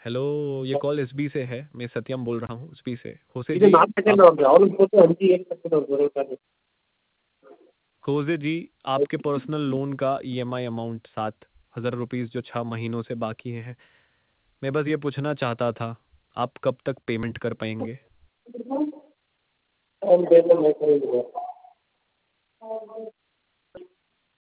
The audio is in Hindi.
हेलो, ये कॉल एसबी से है। मैं सत्यम बोल रहा हूँ एसबी से। होसे ಇದು जी 4 ಸೆಕೆಂಡ್ आप ಅವ್ರಿಗೆ ಅವ್ರಿಗೆ ಕೊಟ್ಟು ಹಂಚಿ ಏನು ಸೆಕೆಂಡ್ ಅವ್ರು ಬರೋಕ್ಕಾಗಲ್ಲ. होसे जी आपके पर्सनल लोन का ईएमआई अमाउंट 7,000 रुपीज़ जो 6 महीनों से बाकी है। मैं बस ये पूछना चाहता था आप कब तक पेमेंट कर पाएंगे? ಅವ್ನು ಬೇಗ ಮಾಡ್ಕೊಂಡಿದ್ದಾರೆ.